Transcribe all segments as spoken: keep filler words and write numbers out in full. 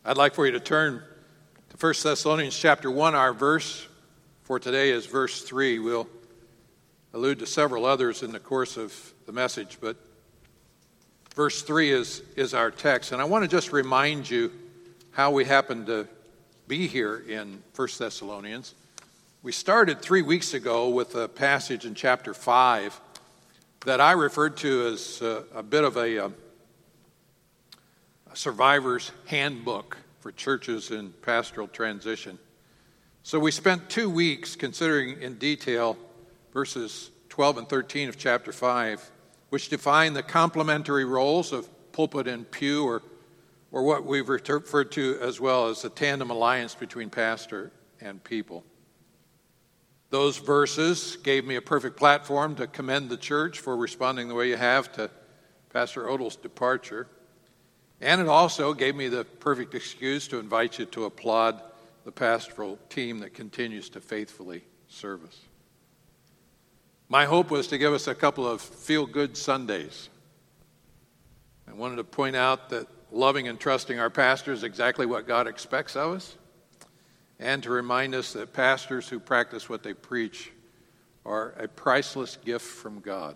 I'd like for you to turn to First Thessalonians chapter one. Our verse for today is verse three. We'll allude to several others in the course of the message, but verse three is, is our text. And I want to just remind you how we happen to be here in First Thessalonians. We started three weeks ago with a passage in chapter five that I referred to as a, a bit of a, a, a survivor's handbook for churches in pastoral transition. So we spent two weeks considering in detail verses twelve and thirteen of chapter five, which define the complementary roles of pulpit and pew, or, or what we've referred to as well as the tandem alliance between pastor and people. Those verses gave me a perfect platform to commend the church for responding the way you have to Pastor Odel's departure. And it also gave me the perfect excuse to invite you to applaud the pastoral team that continues to faithfully serve us. My hope was to give us a couple of feel-good Sundays. I wanted to point out that loving and trusting our pastor is exactly what God expects of us, and to remind us that pastors who practice what they preach are a priceless gift from God.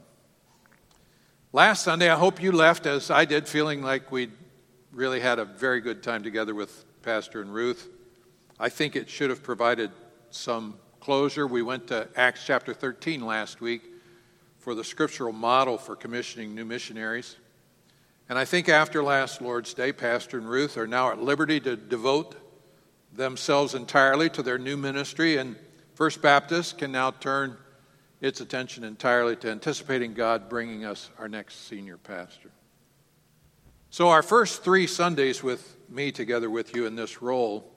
Last Sunday, I hope you left as I did, feeling like we'd really had a very good time together with Pastor and Ruth. I think it should have provided some closure. We went to Acts chapter thirteen last week for the scriptural model for commissioning new missionaries. And I think after last Lord's Day, Pastor and Ruth are now at liberty to devote themselves entirely to their new ministry, and First Baptist can now turn its attention entirely to anticipating God bringing us our next senior pastor. So our first three Sundays with me together with you in this role,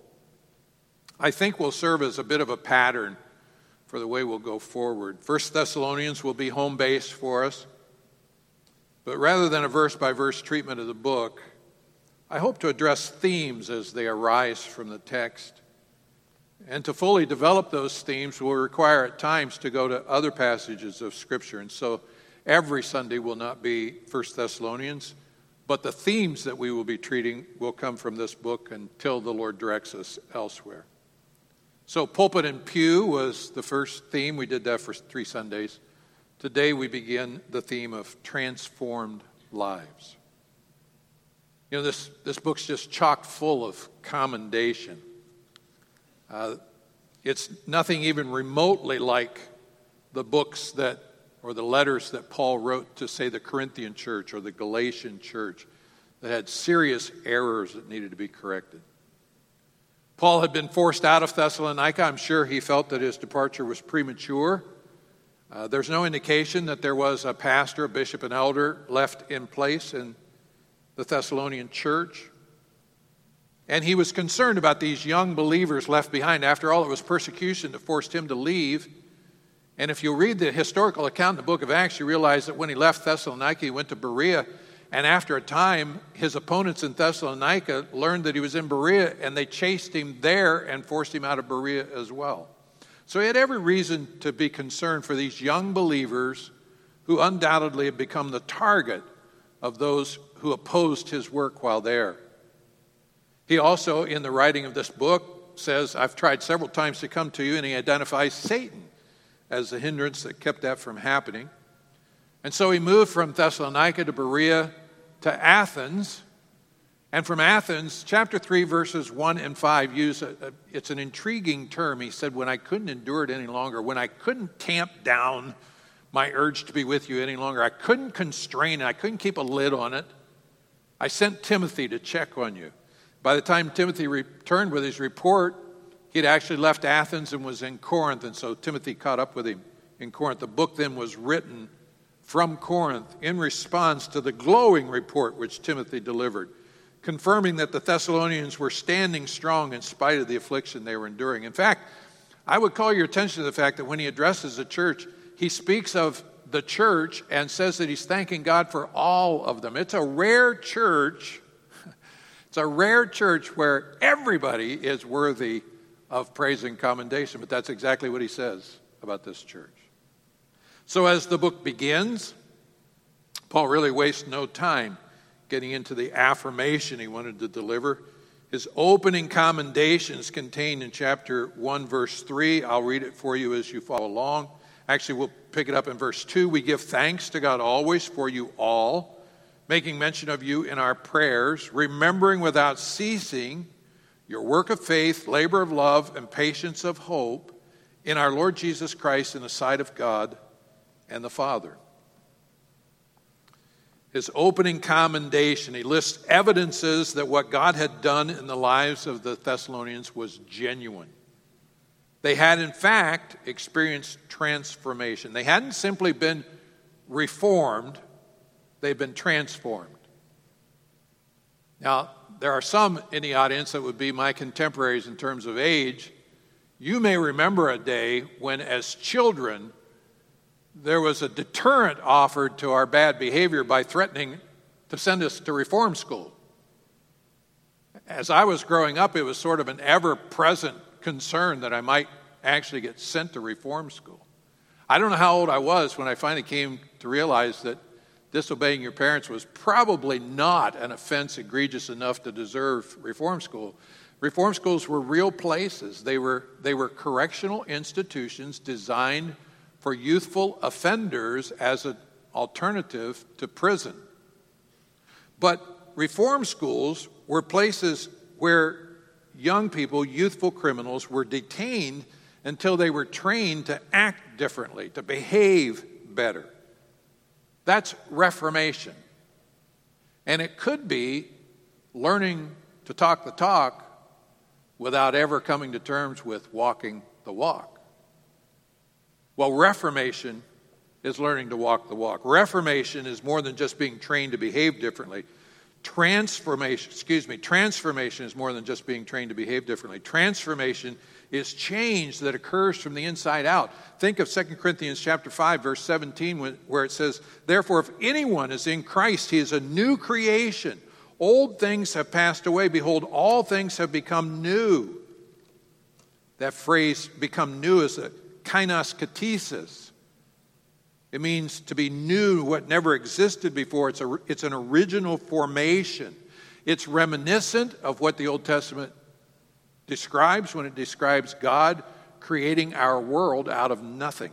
I think will serve as a bit of a pattern for the way we'll go forward. First Thessalonians will be home base for us, but rather than a verse-by-verse treatment of the book, I hope to address themes as they arise from the text. And to fully develop those themes will require at times to go to other passages of Scripture. And so every Sunday will not be First Thessalonians, but the themes that we will be treating will come from this book until the Lord directs us elsewhere. So pulpit and pew was the first theme. We did that for three Sundays. Today we begin the theme of transformed lives. You know, this, this book's just chock full of commendation. Uh, it's nothing even remotely like the books that, or the letters that Paul wrote to, say, the Corinthian church or the Galatian church that had serious errors that needed to be corrected. Paul had been forced out of Thessalonica. I'm sure he felt that his departure was premature. Uh, there's no indication that there was a pastor, a bishop, an elder left in place in the Thessalonian church. And he was concerned about these young believers left behind. After all, it was persecution that forced him to leave. And if you read the historical account in the book of Acts, you realize that when he left Thessalonica, he went to Berea. And after a time, his opponents in Thessalonica learned that he was in Berea, and they chased him there and forced him out of Berea as well. So he had every reason to be concerned for these young believers who undoubtedly had become the target of those who opposed his work while there. He also, in the writing of this book, says, I've tried several times to come to you, and he identifies Satan as the hindrance that kept that from happening. And so he moved from Thessalonica to Berea to Athens. And from Athens, chapter three, verses one and five, use a, a, it's an intriguing term. He said, when I couldn't endure it any longer, when I couldn't tamp down my urge to be with you any longer, I couldn't constrain it, I couldn't keep a lid on it, I sent Timothy to check on you. By the time Timothy returned with his report, he'd actually left Athens and was in Corinth, and so Timothy caught up with him in Corinth. The book then was written from Corinth in response to the glowing report which Timothy delivered, confirming that the Thessalonians were standing strong in spite of the affliction they were enduring. In fact, I would call your attention to the fact that when he addresses the church, he speaks of the church and says that he's thanking God for all of them. It's a rare church. It's a rare church where everybody is worthy of praise and commendation, but that's exactly what he says about this church. So as the book begins, Paul really wastes no time getting into the affirmation he wanted to deliver. His opening commendations contained in chapter one, verse three. I'll read it for you as you follow along. Actually, we'll pick it up in verse two. We give thanks to God always for you all, making mention of you in our prayers, remembering without ceasing your work of faith, labor of love, and patience of hope in our Lord Jesus Christ in the sight of God and the Father. His opening commendation, he lists evidences that what God had done in the lives of the Thessalonians was genuine. They had, in fact, experienced transformation. They hadn't simply been reformed, they've been transformed. Now, there are some in the audience that would be my contemporaries in terms of age. You may remember a day when, as children, there was a deterrent offered to our bad behavior by threatening to send us to reform school. As I was growing up, it was sort of an ever-present concern that I might actually get sent to reform school. I don't know how old I was when I finally came to realize that disobeying your parents was probably not an offense egregious enough to deserve reform school. Reform schools were real places. They were, they were correctional institutions designed for youthful offenders as an alternative to prison. But reform schools were places where young people, youthful criminals, were detained until they were trained to act differently, to behave better. That's reformation. And it could be learning to talk the talk without ever coming to terms with walking the walk. Well, reformation is learning to walk the walk. Reformation is more than just being trained to behave differently. Transformation, excuse me, transformation is more than just being trained to behave differently. Transformation is change that occurs from the inside out. Think of Second Corinthians chapter five, verse seventeen, where it says, "Therefore, if anyone is in Christ, he is a new creation. Old things have passed away. Behold, all things have become new." That phrase, become new, is a kainos katesis. It means to be new, what never existed before. It's, a, it's an original formation. It's reminiscent of what the Old Testament describes when it describes God creating our world out of nothing.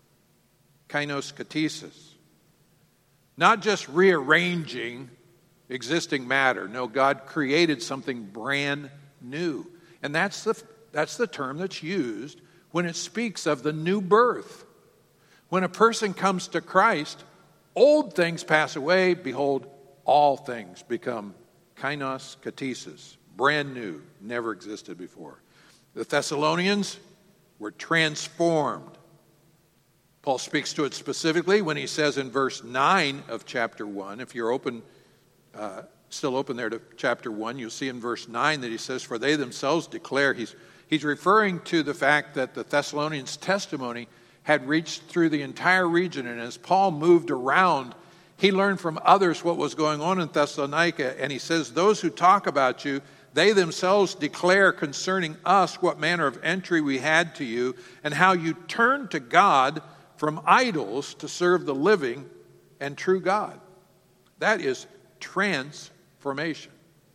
Kainos katesis. Not just rearranging existing matter. No, God created something brand new. And that's the, that's the term that's used when it speaks of the new birth. When a person comes to Christ, old things pass away. Behold, all things become kainos katesis, brand new, never existed before. The Thessalonians were transformed. Paul speaks to it specifically when he says in verse nine of chapter one, if you're open, uh, still open there to chapter one, you'll see in verse nine that he says, "For they themselves declare," he's He's referring to the fact that the Thessalonians' testimony had reached through the entire region. And as Paul moved around, he learned from others what was going on in Thessalonica. And he says, "Those who talk about you, they themselves declare concerning us what manner of entry we had to you, and how you turned to God from idols to serve the living and true God." That is transformation.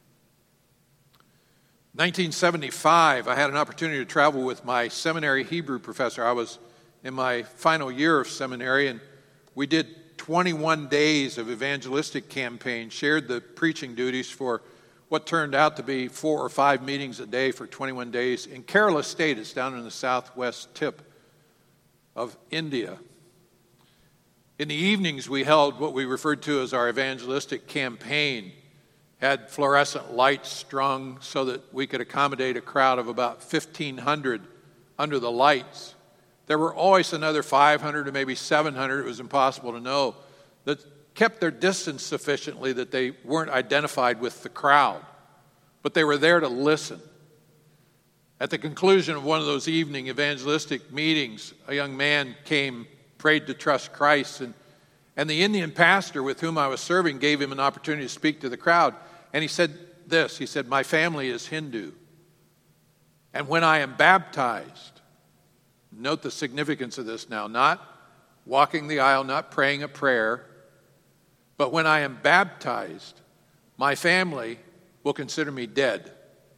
nineteen seventy-five, I had an opportunity to travel with my seminary Hebrew professor. I was in my final year of seminary, and we did twenty-one days of evangelistic campaign, shared the preaching duties for what turned out to be four or five meetings a day for twenty-one days in Kerala State. It's down in the southwest tip of India. In the evenings, we held what we referred to as our evangelistic campaign. Had fluorescent lights strung so that we could accommodate a crowd of about fifteen hundred under the lights. There were always another five hundred or maybe seven hundred, it was impossible to know, that kept their distance sufficiently that they weren't identified with the crowd, but they were there to listen. At the conclusion of one of those evening evangelistic meetings, a young man came, prayed to trust Christ, and, and the Indian pastor with whom I was serving gave him an opportunity to speak to the crowd. And he said this, he said, "My family is Hindu. And when I am baptized," note the significance of this now, not walking the aisle, not praying a prayer, but when I am baptized, my family will consider me dead.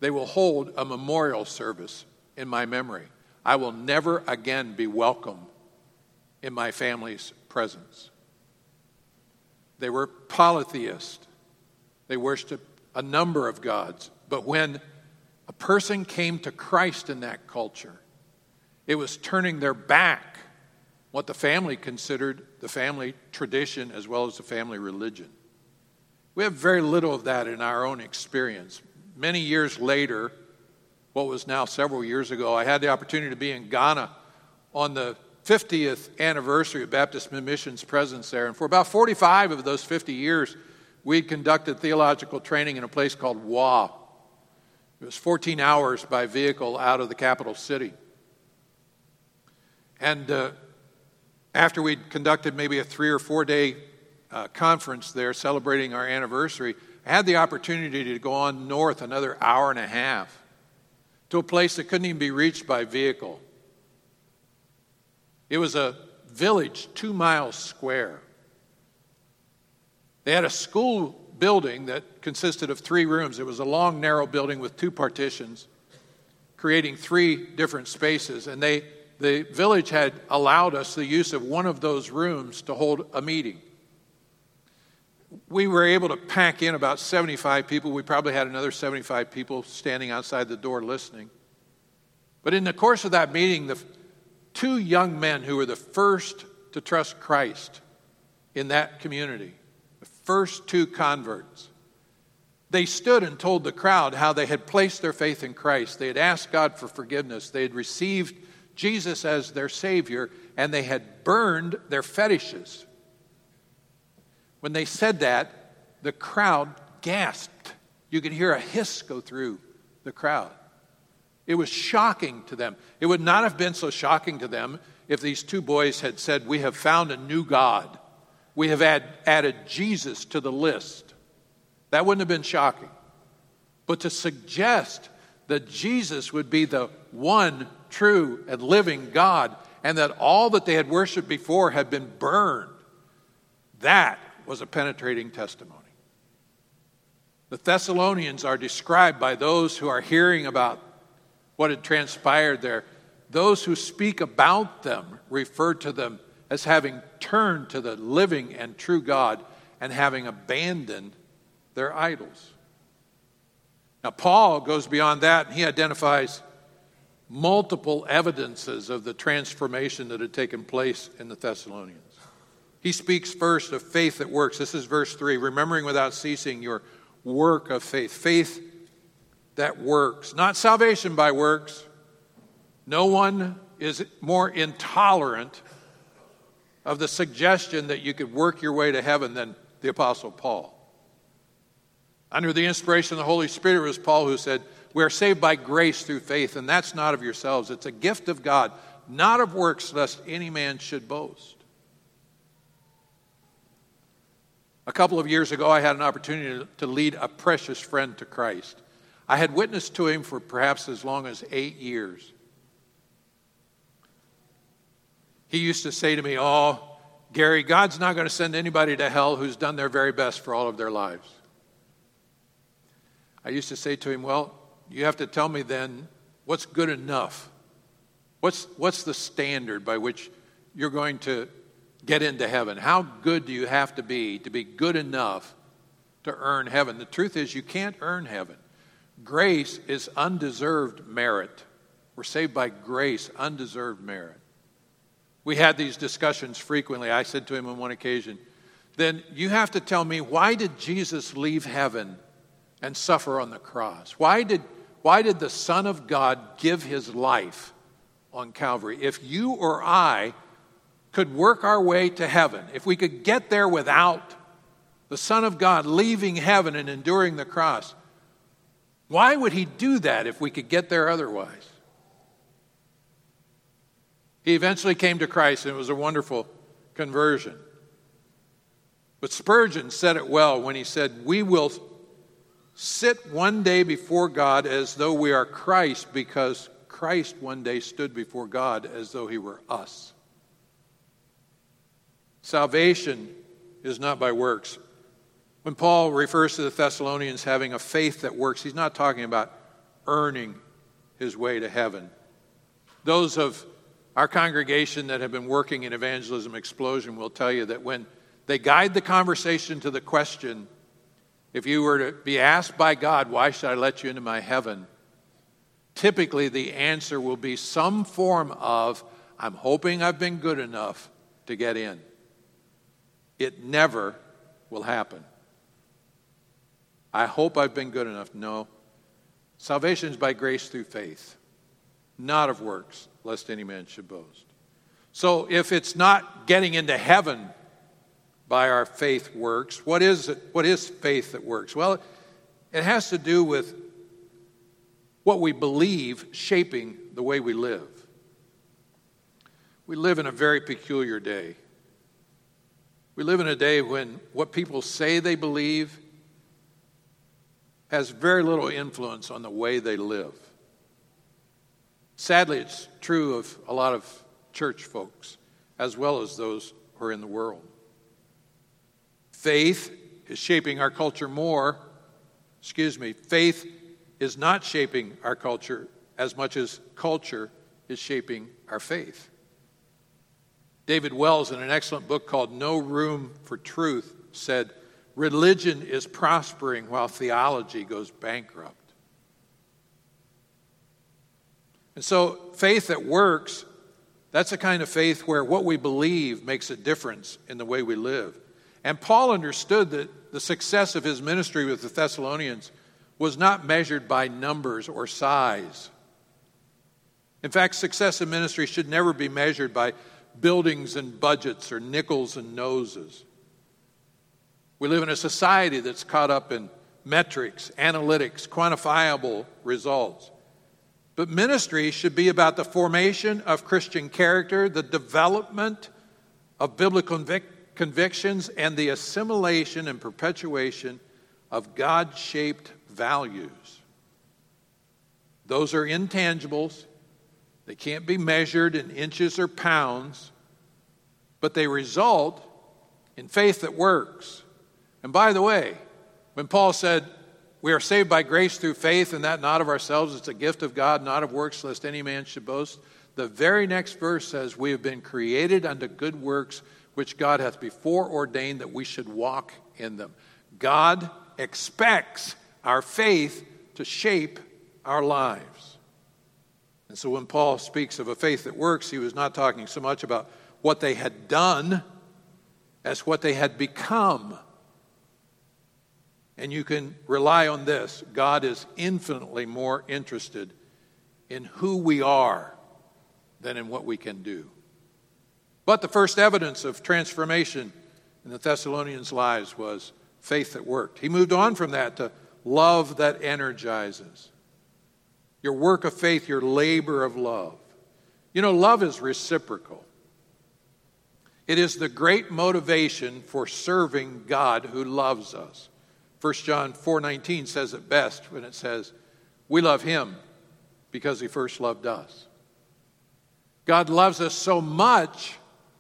they will hold a memorial service in my memory. I will never again be welcome in my family's presence. They were polytheists. They worshiped a number of gods. But when a person came to Christ in that culture, it was turning their back, what the family considered the family tradition as well as the family religion. We have very little of that in our own experience. Many years later, what was now several years ago, I had the opportunity to be in Ghana on the fiftieth anniversary of Baptist Mission's presence there. And for about forty-five of those fifty years, we conducted theological training in a place called Wa. It was fourteen hours by vehicle out of the capital city. And uh, after we'd conducted maybe a three or four day uh, conference there celebrating our anniversary, I had the opportunity to go on north another hour and a half to a place that couldn't even be reached by vehicle. It was a village two miles square. They had a school building that consisted of three rooms. It was a long, narrow building with two partitions, creating three different spaces. And they, the village had allowed us the use of one of those rooms to hold a meeting. We were able to pack in about seventy-five people. We probably had another seventy-five people standing outside the door listening. But in the course of that meeting, the two young men who were the first to trust Christ in that community, the first two converts, they stood and told the crowd how they had placed their faith in Christ. They had asked God for forgiveness. They had received Jesus as their Savior, and they had burned their fetishes. When they said that, the crowd gasped. You could hear a hiss go through the crowd. It was shocking to them. It would not have been so shocking to them if these two boys had said, "We have found a new God. We have add, added Jesus to the list." That wouldn't have been shocking. But to suggest that Jesus would be the one true and living God and that all that they had worshiped before had been burned, that was a penetrating testimony. The Thessalonians are described by those who are hearing about what had transpired there. Those who speak about them refer to them as having turned to the living and true God and having abandoned their idols. Now, Paul goes beyond that, and he identifies multiple evidences of the transformation that had taken place in the Thessalonians. He speaks first of faith that works. This is verse three, remembering without ceasing your work of faith. Faith that works. Not salvation by works. No one is more intolerant of the suggestion that you could work your way to heaven than the Apostle Paul. Under the inspiration of the Holy Spirit, it was Paul who said, "We are saved by grace through faith, and that's not of yourselves. It's a gift of God, not of works, lest any man should boast." A couple of years ago, I had an opportunity to lead a precious friend to Christ. I had witnessed to him for perhaps as long as eight years. He used to say to me, "Oh, Gary, God's not going to send anybody to hell who's done their very best for all of their lives." I used to say to him, "Well, you have to tell me then what's good enough. What's, what's the standard by which you're going to get into heaven? How good do you have to be to be good enough to earn heaven?" The truth is, you can't earn heaven. Grace is undeserved merit. We're saved by grace, undeserved merit. We had these discussions frequently. I said to him on one occasion, "Then you have to tell me, why did Jesus leave heaven and suffer on the cross? Why did, why did the Son of God give his life on Calvary? If you or I could work our way to heaven, if we could get there without the Son of God leaving heaven and enduring the cross, why would he do that if we could get there otherwise?" He eventually came to Christ, and it was a wonderful conversion. But Spurgeon said it well when he said, "We will sit one day before God as though we are Christ, because Christ one day stood before God as though he were us." Salvation is not by works. When Paul refers to the Thessalonians having a faith that works, he's not talking about earning his way to heaven. Those of our congregation that have been working in Evangelism Explosion will tell you that when they guide the conversation to the question, if you were to be asked by God, why should I let you into my heaven? Typically the answer will be some form of, I'm hoping I've been good enough to get in. It never will happen. I hope I've been good enough. No. Salvation is by grace through faith, not of works, lest any man should boast. So if it's not getting into heaven by our faith works, what is it? What is faith that works? Well, it has to do with what we believe shaping the way we live. We live in a very peculiar day. We live in a day when what people say they believe has very little influence on the way they live. Sadly, it's true of a lot of church folks, as well as those who are in the world. Faith is shaping our culture more, excuse me, faith is not shaping our culture as much as culture is shaping our faith. David Wells, in an excellent book called No Room for Truth, said, religion is prospering while theology goes bankrupt. And so faith that works, that's the kind of faith where what we believe makes a difference in the way we live. And Paul understood that the success of his ministry with the Thessalonians was not measured by numbers or size. In fact, success in ministry should never be measured by buildings and budgets or nickels and noses. We live in a society that's caught up in metrics, analytics, quantifiable results. But ministry should be about the formation of Christian character, the development of biblical convic- convictions, and the assimilation and perpetuation of God-shaped values. Those are intangibles. They can't be measured in inches or pounds, but they result in faith that works. And by the way, when Paul said, we are saved by grace through faith, and that not of ourselves, it's a gift of God, not of works, lest any man should boast, the very next verse says, we have been created unto good works, which God hath before ordained that we should walk in them. God expects our faith to shape our lives. And so when Paul speaks of a faith that works, he was not talking so much about what they had done as what they had become. And you can rely on this. God is infinitely more interested in who we are than in what we can do. But the first evidence of transformation in the Thessalonians' lives was faith that worked. He moved on from that to love that energizes. Your work of faith, your labor of love. You know, love is reciprocal. It is the great motivation for serving God who loves us. First John four nineteen says it best when it says, we love him because he first loved us. God loves us so much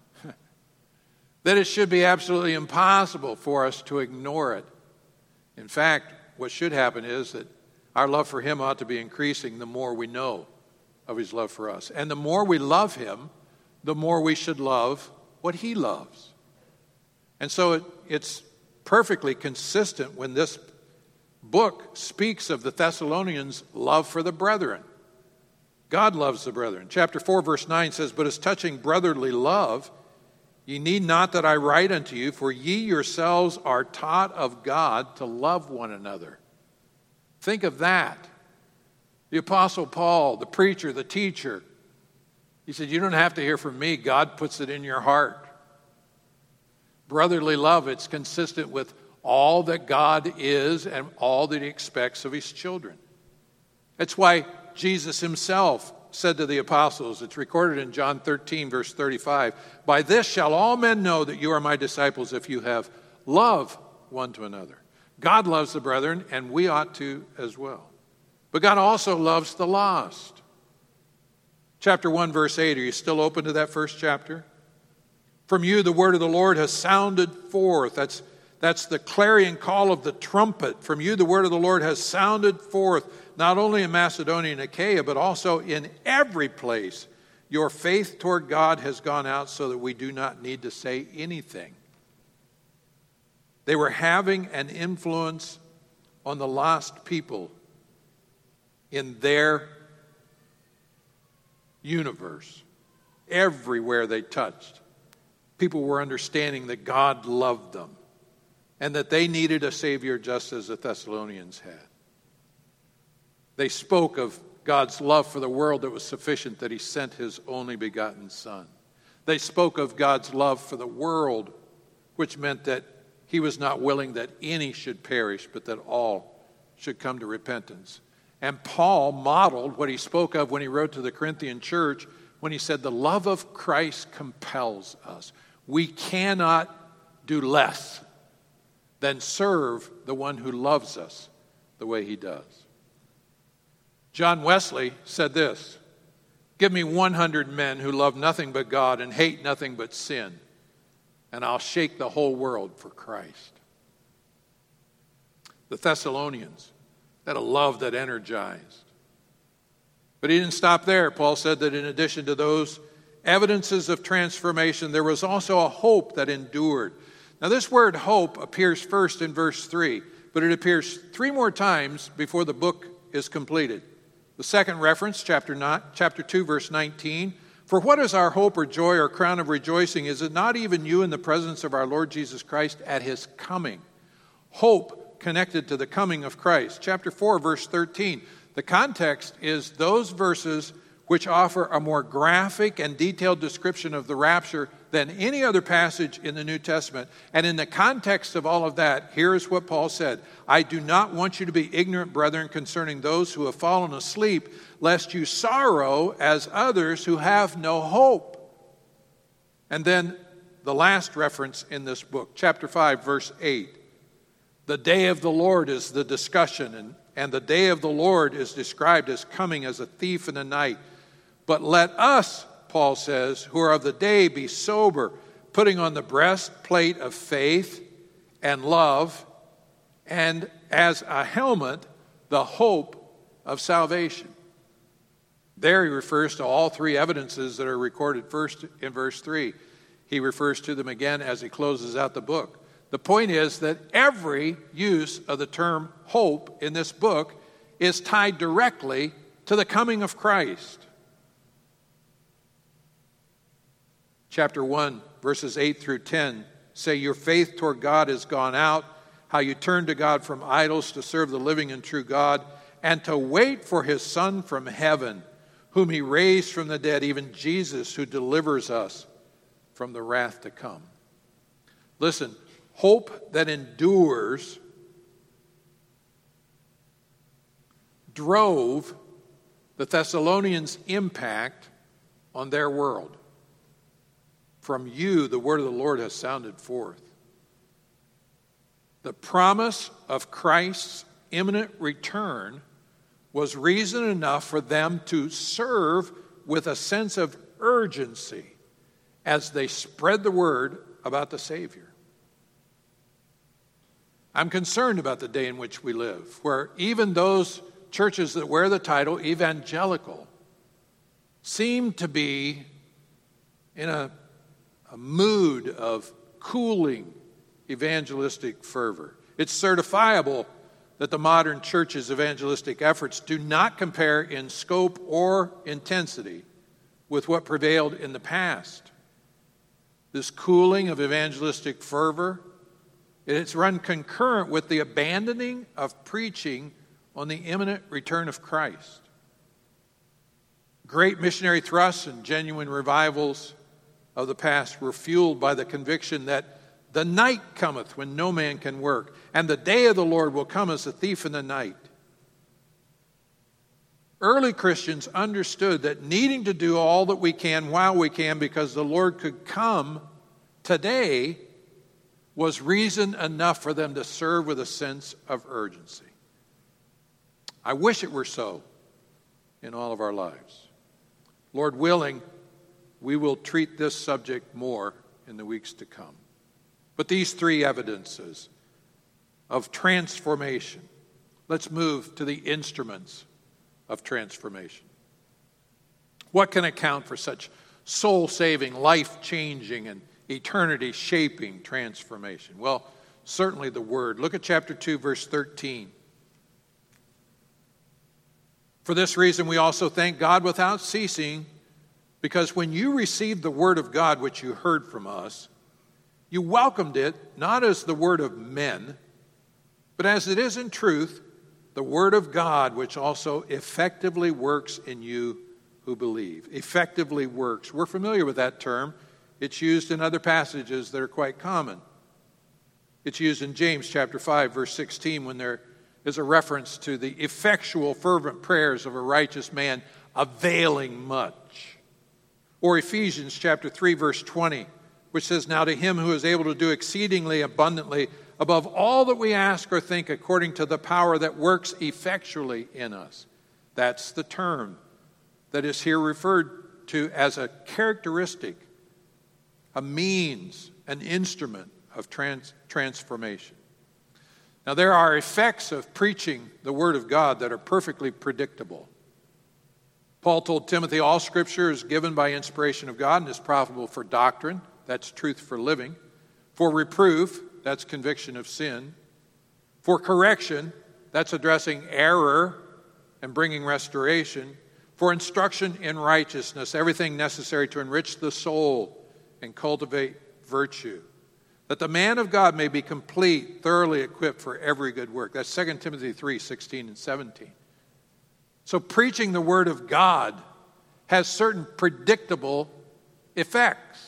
that it should be absolutely impossible for us to ignore it. In fact, what should happen is that our love for him ought to be increasing the more we know of his love for us. And the more we love him, the more we should love what he loves. And so it, it's perfectly consistent when this book speaks of the Thessalonians' love for the brethren. God loves the brethren. Chapter four, verse nine says, but as touching brotherly love, ye need not that I write unto you, for ye yourselves are taught of God to love one another. Think of that. The Apostle Paul, the preacher, the teacher, he said, you don't have to hear from me. God puts it in your heart. Brotherly love, it's consistent with all that God is and all that he expects of his children. That's why Jesus himself said to the apostles, it's recorded in John thirteen, verse thirty-five, by this shall all men know that you are my disciples if you have love one to another. God loves the brethren, and we ought to as well. But God also loves the lost. Chapter one, verse eight, are you still open to that first chapter? From you the word of the Lord has sounded forth. That's, That's the clarion call of the trumpet. From you the word of the Lord has sounded forth, not only in Macedonia and Achaia, but also in every place. Your faith toward God has gone out so that we do not need to say anything. They were having an influence on the lost people in their universe. Everywhere they touched, people were understanding that God loved them and that they needed a Savior just as the Thessalonians had. They spoke of God's love for the world that was sufficient that he sent his only begotten Son. They spoke of God's love for the world, which meant that he was not willing that any should perish, but that all should come to repentance. And Paul modeled what he spoke of when he wrote to the Corinthian church, when he said, the love of Christ compels us. We cannot do less than serve the one who loves us the way he does. John Wesley said this, give me one hundred men who love nothing but God and hate nothing but sin, and I'll shake the whole world for Christ. The Thessalonians had a love that energized. But he didn't stop there. Paul said that in addition to those evidences of transformation, there was also a hope that endured. Now, this word hope appears first in verse three, but it appears three more times before the book is completed. The second reference, chapter, nine, chapter two, verse nineteen, for what is our hope or joy or crown of rejoicing? Is it not even you in the presence of our Lord Jesus Christ at his coming? Hope connected to the coming of Christ. Chapter four, verse thirteen. The context is those verses which offer a more graphic and detailed description of the rapture than any other passage in the New Testament. And in the context of all of that, here is what Paul said. I do not want you to be ignorant, brethren, concerning those who have fallen asleep, lest you sorrow as others who have no hope. And then the last reference in this book, chapter five, verse eight. The day of the Lord is the discussion, and, and the day of the Lord is described as coming as a thief in the night. But let us, Paul says, who are of the day be sober, putting on the breastplate of faith and love, and as a helmet, the hope of salvation. There he refers to all three evidences that are recorded first in verse three. He refers to them again as he closes out the book. The point is that every use of the term hope in this book is tied directly to the coming of Christ. Chapter one, verses eight through ten say, your faith toward God has gone out, how you turned to God from idols to serve the living and true God, and to wait for his Son from heaven, whom he raised from the dead, even Jesus, who delivers us from the wrath to come. Listen, hope that endures drove the Thessalonians' impact on their world. From you, the word of the Lord has sounded forth. The promise of Christ's imminent return was reason enough for them to serve with a sense of urgency as they spread the word about the Savior. I'm concerned about the day in which we live, where even those churches that wear the title evangelical seem to be in a A mood of cooling evangelistic fervor. It's certifiable that the modern church's evangelistic efforts do not compare in scope or intensity with what prevailed in the past. This cooling of evangelistic fervor, it's run concurrent with the abandoning of preaching on the imminent return of Christ. Great missionary thrusts and genuine revivals of the past were fueled by the conviction that the night cometh when no man can work, and the day of the Lord will come as a thief in the night. Early Christians understood that needing to do all that we can while we can because the Lord could come today was reason enough for them to serve with a sense of urgency. I wish it were so in all of our lives. Lord willing, we will treat this subject more in the weeks to come. But these three evidences, of transformation. Let's move to the instruments of transformation. What can account for such soul-saving, life-changing, and eternity-shaping transformation? Well, certainly the Word. Look at chapter two, verse thirteen. For this reason we also thank God without ceasing, because when you received the Word of God which you heard from us, you welcomed it not as the word of men, but as it is in truth, the Word of God, which also effectively works in you who believe. Effectively works. We're familiar with that term. It's used in other passages that are quite common. It's used in James chapter five, verse sixteen, when there is a reference to the effectual, fervent prayers of a righteous man availing much. Or Ephesians chapter three, verse twenty, which says, now to him who is able to do exceedingly abundantly above all that we ask or think, according to the power that works effectually in us. That's the term that is here referred to as a characteristic, a means, an instrument of trans- transformation. Now, there are effects of preaching the Word of God that are perfectly predictable. Paul told Timothy, all Scripture is given by inspiration of God and is profitable for doctrine, that's truth for living, for reproof, that's conviction of sin, for correction, that's addressing error and bringing restoration, for instruction in righteousness, everything necessary to enrich the soul and cultivate virtue, that the man of God may be complete, thoroughly equipped for every good work. That's Second Timothy three, sixteen and seventeen. So preaching the Word of God has certain predictable effects.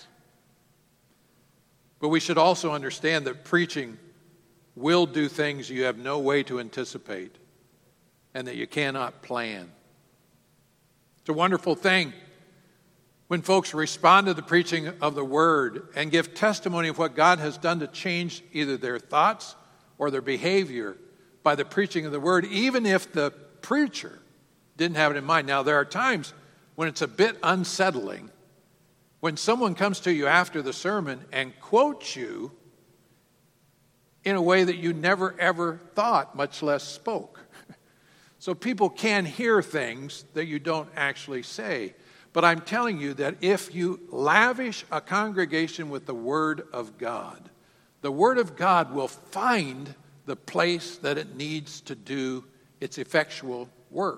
But we should also understand that preaching will do things you have no way to anticipate and that you cannot plan. It's a wonderful thing when folks respond to the preaching of the Word and give testimony of what God has done to change either their thoughts or their behavior by the preaching of the Word, even if the preacher didn't have it in mind. Now, there are times when it's a bit unsettling when someone comes to you after the sermon and quotes you in a way that you never ever thought, much less spoke. So people can hear things that you don't actually say. But I'm telling you that if you lavish a congregation with the Word of God, the Word of God will find the place that it needs to do its effectual work.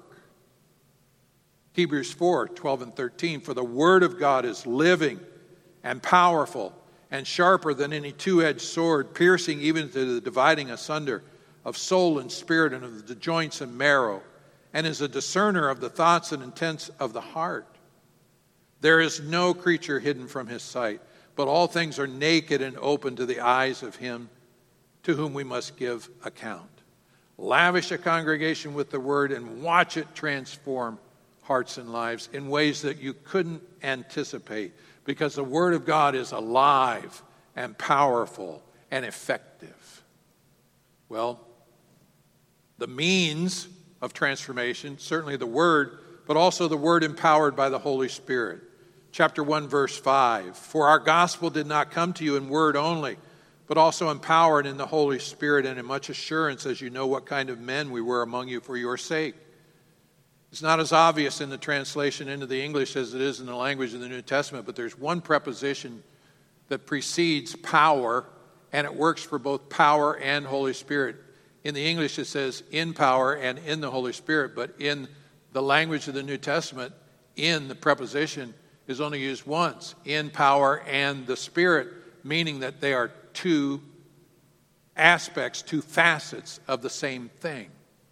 Hebrews four, twelve and thirteen, for the Word of God is living and powerful and sharper than any two-edged sword, piercing even to the dividing asunder of soul and spirit and of the joints and marrow, and is a discerner of the thoughts and intents of the heart. There is no creature hidden from his sight, but all things are naked and open to the eyes of him to whom we must give account. Lavish a congregation with the Word and watch it transform hearts and lives in ways that you couldn't anticipate, because the Word of God is alive and powerful and effective. Well, the means of transformation, certainly the Word, but also the Word empowered by the Holy Spirit. Chapter one, verse five, for our gospel did not come to you in word only, but also empowered in the Holy Spirit and in much assurance, as you know what kind of men we were among you for your sake. It's not as obvious in the translation into the English as it is in the language of the New Testament, but there's one preposition that precedes power, and it works for both power and Holy Spirit. In the English, it says in power and in the Holy Spirit, but in the language of the New Testament, in the preposition is only used once, in power and the Spirit, meaning that they are two aspects, two facets of the same thing.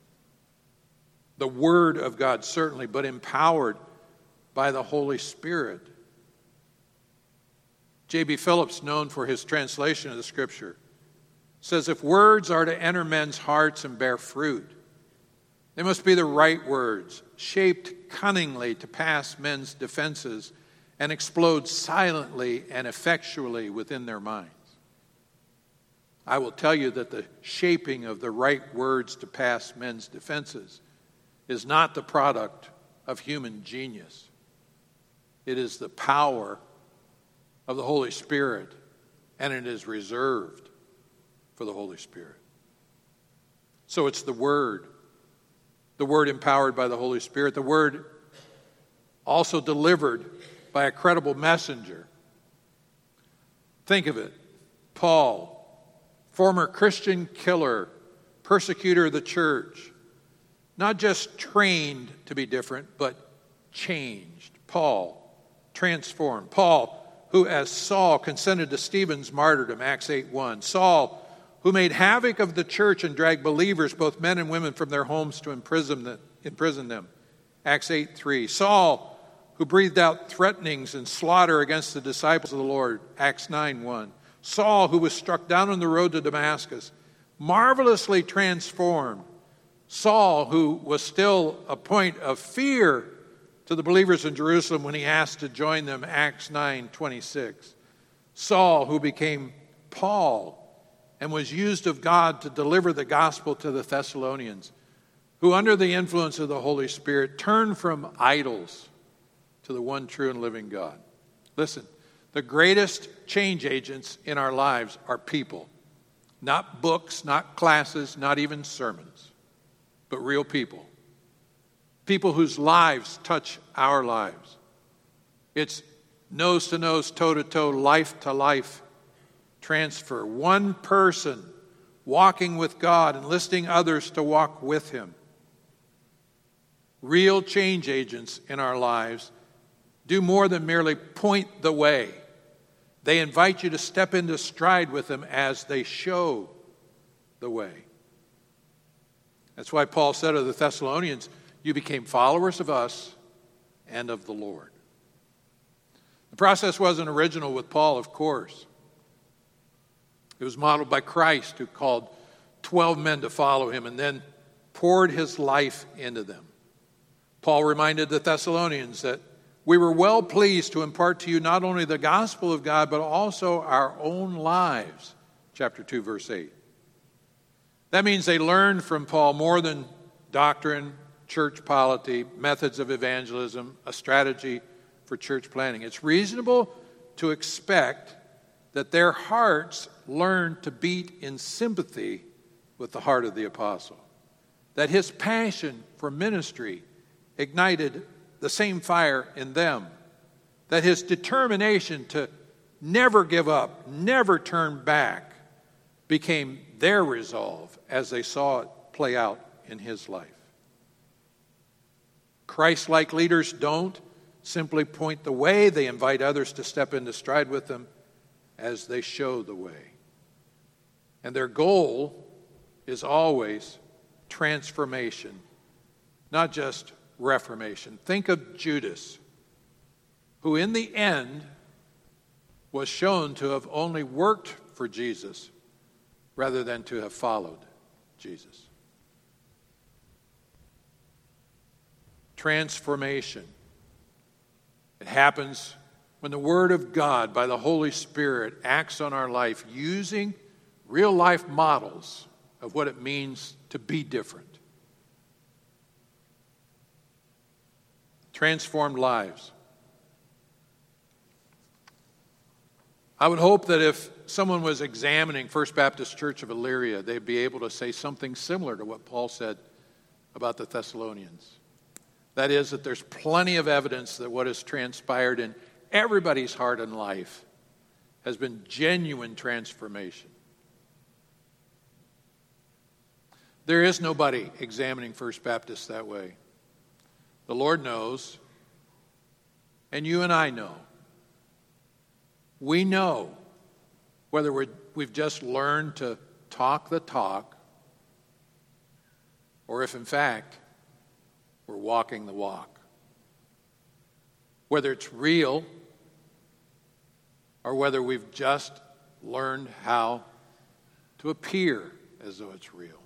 The Word of God, certainly, but empowered by the Holy Spirit. J B Phillips, known for his translation of the Scripture, says if words are to enter men's hearts and bear fruit, they must be the right words, shaped cunningly to pass men's defenses and explode silently and effectually within their minds. I will tell you that the shaping of the right words to pass men's defenses is not the product of human genius. It is the power of the Holy Spirit, and it is reserved for the Holy Spirit. So it's the Word, the Word empowered by the Holy Spirit, the Word also delivered by a credible messenger. Think of it. Paul, former Christian killer, persecutor of the church, not just trained to be different, but changed. Paul, transformed. Paul, who as Saul consented to Stephen's martyrdom, Acts eight one. Saul, who made havoc of the church and dragged believers, both men and women, from their homes to imprison them, imprison them. Acts eight three. Saul, who breathed out threatenings and slaughter against the disciples of the Lord, Acts nine one. Saul, who was struck down on the road to Damascus, marvelously transformed. Saul, who was still a point of fear to the believers in Jerusalem when he asked to join them, Acts nine twenty-six. Saul, who became Paul and was used of God to deliver the gospel to the Thessalonians, who under the influence of the Holy Spirit turned from idols to the one true and living God. Listen, the greatest change agents in our lives are people. Not books, not classes, not even sermons, but real people. People whose lives touch our lives. It's nose to nose, toe to toe, life to life transfer. One person walking with God, enlisting others to walk with Him. Real change agents in our lives do more than merely point the way. They invite you to step into stride with them as they show the way. That's why Paul said of the Thessalonians, you became followers of us and of the Lord. The process wasn't original with Paul, of course. It was modeled by Christ, who called twelve men to follow him and then poured his life into them. Paul reminded the Thessalonians that we were well pleased to impart to you not only the gospel of God, but also our own lives. Chapter two, verse eight. That means they learned from Paul more than doctrine, church polity, methods of evangelism, a strategy for church planning. It's reasonable to expect that their hearts learned to beat in sympathy with the heart of the apostle, that his passion for ministry ignited the same fire in them, that his determination to never give up, never turn back, became their resolve as they saw it play out in his life. Christ-like leaders don't simply point the way, they invite others to step into stride with them as they show the way. And their goal is always transformation, not just reformation. Think of Judas, who in the end was shown to have only worked for Jesus rather than to have followed Jesus. Transformation. It happens when the Word of God, by the Holy Spirit, acts on our life using real-life models of what it means to be different. Transformed lives. I would hope that if someone was examining First Baptist Church of Elyria, they'd be able to say something similar to what Paul said about the Thessalonians. That is, that there's plenty of evidence that what has transpired in everybody's heart and life has been genuine transformation. There is nobody examining First Baptist that way. The Lord knows, and you and I know. We know whether we're, we've just learned to talk the talk or if, in fact, we're walking the walk. Whether it's real or whether we've just learned how to appear as though it's real.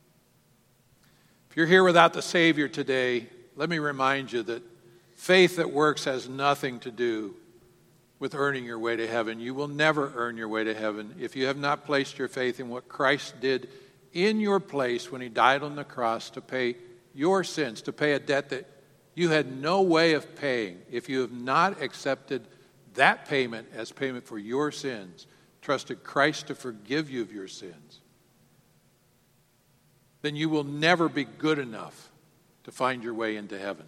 If you're here without the Savior today, let me remind you that faith that works has nothing to do with earning your way to heaven. You will never earn your way to heaven if you have not placed your faith in what Christ did in your place when he died on the cross to pay your sins, to pay a debt that you had no way of paying. If you have not accepted that payment as payment for your sins, trusted Christ to forgive you of your sins, then you will never be good enough to find your way into heaven.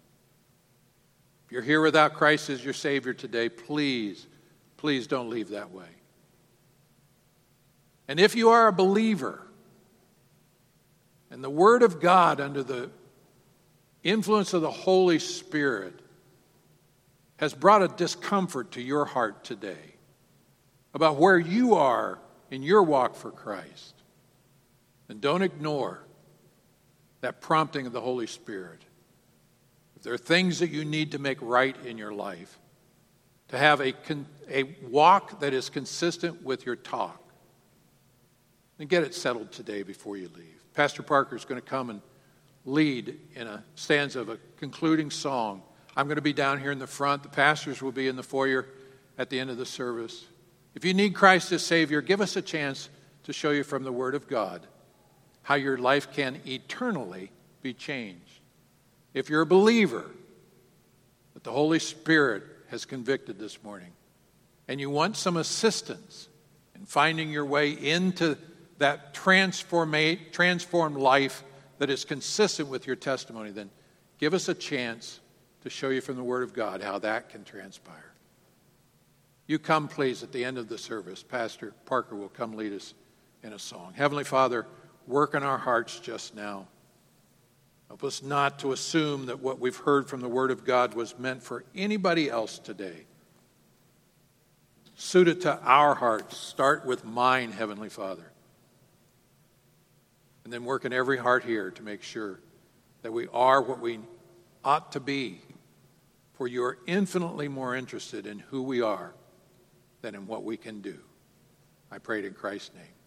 If you're here without Christ as your Savior today, please, please don't leave that way. And if you are a believer, and the Word of God under the influence of the Holy Spirit has brought a discomfort to your heart today about where you are in your walk for Christ, then don't ignore that prompting of the Holy Spirit. If there are things that you need to make right in your life, to have a, con- a walk that is consistent with your talk, then get it settled today before you leave. Pastor Parker is going to come and lead in a stanza of a concluding song. I'm going to be down here in the front. The pastors will be in the foyer at the end of the service. If you need Christ as Savior, give us a chance to show you from the Word of God how your life can eternally be changed. If you're a believer that the Holy Spirit has convicted this morning and you want some assistance in finding your way into that transformate, transformed life that is consistent with your testimony, then give us a chance to show you from the Word of God how that can transpire. You come, please, at the end of the service. Pastor Parker will come lead us in a song. Heavenly Father, work in our hearts just now. Help us not to assume that what we've heard from the Word of God was meant for anybody else today. Suit it to our hearts. Start with mine, Heavenly Father. And then work in every heart here to make sure that we are what we ought to be. For you are infinitely more interested in who we are than in what we can do. I pray it in Christ's name.